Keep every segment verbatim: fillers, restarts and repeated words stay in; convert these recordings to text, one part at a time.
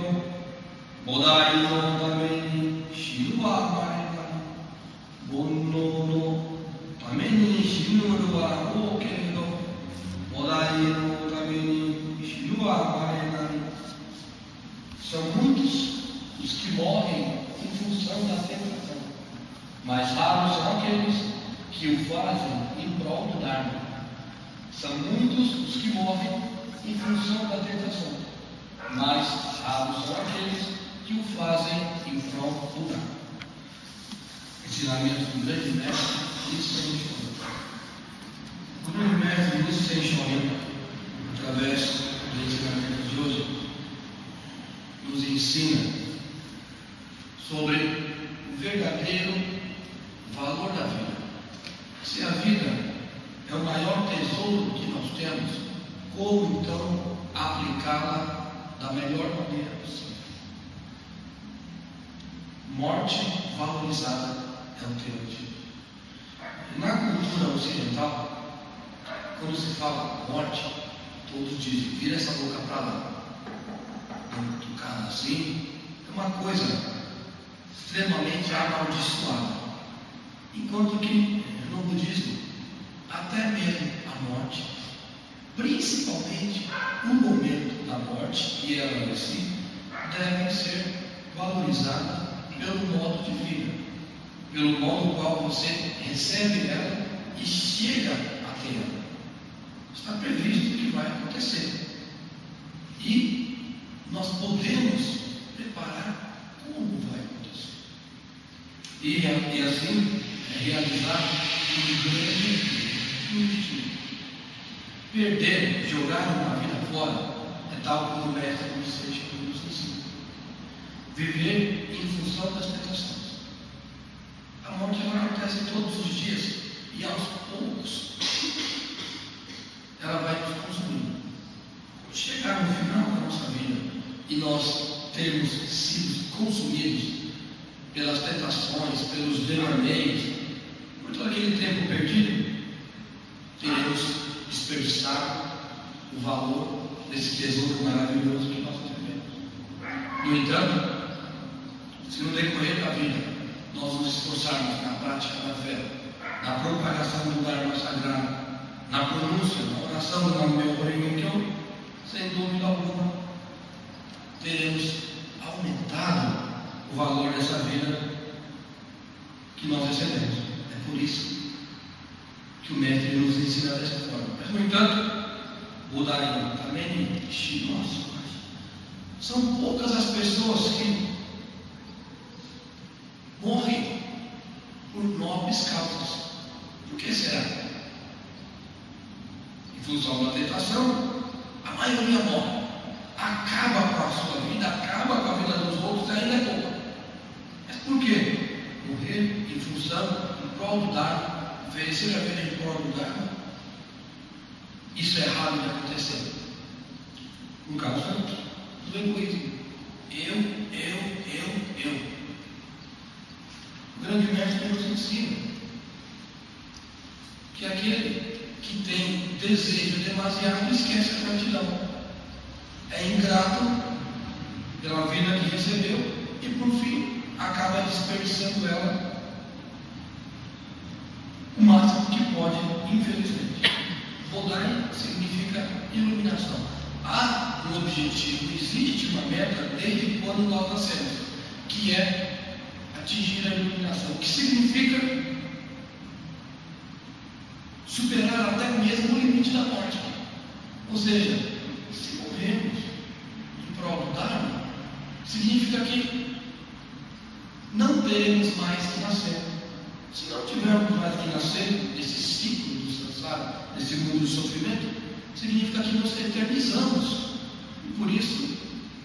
Bodai no tameni shiru wa amarenaru. Bonno no tameni shiru wa okedo. Bodai no tameni shiru wa amarenaru. São muitos os que morrem em função da tentação, mas raros são aqueles que o fazem em prol do Dharma. São muitos os que morrem em função da tentação, mas raros são aqueles que o fazem em prol do Dharma. Ensinamento do grande mestre Nissen Shorin. O grande mestre Nissen Shorin, através do ensinamento de hoje, nos ensina sobre o verdadeiro valor da vida. Se a vida é o maior tesouro que nós temos, como então aplicá-la da melhor maneira possível? Morte valorizada é o tema de hoje. Na cultura ocidental, quando se fala morte, todos dizem: vira essa boca para lá. Um cara assim é uma coisa extremamente amaldiçoada. Enquanto que no budismo, até mesmo a morte, principalmente o momento da morte e ela em si, devem ser valorizadas pelo modo de vida, pelo modo qual você recebe ela e chega até ela. Está previsto o que vai acontecer. E nós podemos preparar como vai acontecer. E, e assim, realizar um grande objetivo. Perder, jogar uma vida fora, é tal como o mestre Vicente nos ensina. Viver em função das tentações. A morte ela acontece todos os dias e aos poucos ela vai nos consumindo. Chegar no final da nossa vida e nós termos sido consumidos pelas tentações, pelos devaneios, por todo aquele tempo perdido, teremos dispersado o valor desse tesouro maravilhoso que nós vivemos. No entanto, se no decorrer da vida nós nos esforçarmos na prática da fé, na propagação do Dharma sagrado, na pronúncia, na oração do Namo Myoho, sem dúvida alguma, teremos aumentado o valor dessa vida que nós recebemos. É por isso que o mestre nos ensina dessa forma. Mas, no entanto, Budarim também nós. São poucas as pessoas que morrem por nobres causas. Por que será? Em função da tentação, a maioria morre. Acaba com a sua vida, acaba com a vida dos outros, ainda é pouco. Mas por quê? Morrer em função, em prol do Dharma, oferecer a vida em prol do Dharma. Isso é raro de acontecer. Por causa do egoísmo. Eu, eu, eu, eu. O grande mestre nos ensina que aquele que tem desejo demasiado esquece a gratidão. É ingrato pela vida que recebeu e por fim acaba dispersando ela o máximo que pode, infelizmente. Bodai significa iluminação. Há um objetivo, existe uma meta desde quando nós nascemos, que é atingir a iluminação, que significa superar até mesmo o limite da morte. Ou seja, se morrermos em prol do Dharma, significa que não teremos mais que nascer. Se não tivermos mais que nascer nesse ciclo do samsara, nesse mundo do sofrimento, significa que nos eternizamos. E por isso,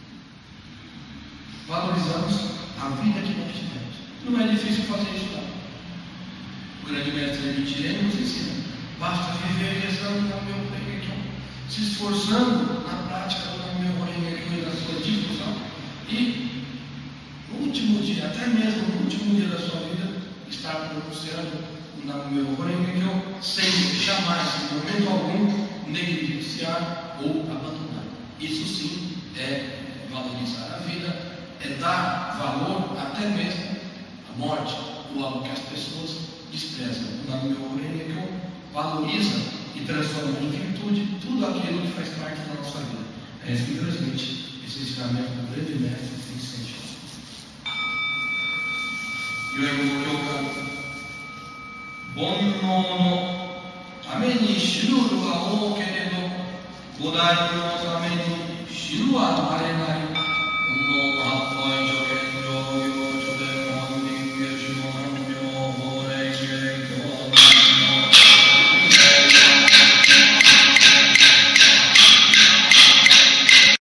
valorizamos a vida que nós tivemos. Não é difícil fazer isso, não. O grande mestre Nichiren nos ensina: basta viver rezando no meu Rengekkyo, se esforçando na prática do meu Rengekkyo e da sua difusão, e no último dia, até mesmo no último dia da sua vida, estar pronunciando o meu Rengekkyo sem jamais, em momento algum, negligenciar ou abandonar. Isso sim é valorizar a vida. é dar valor até mesmo à morte, ou algo que as pessoas desprezam. O nome do meu reino é que eu valorizo e transformo em virtude tudo aquilo que faz parte da nossa vida. É isso que transmite esse ensinamento do grande mestre Vicente. E eu vou canto. Bonno ame ni shiru wa o keredo, Godai no tame ni shiru wa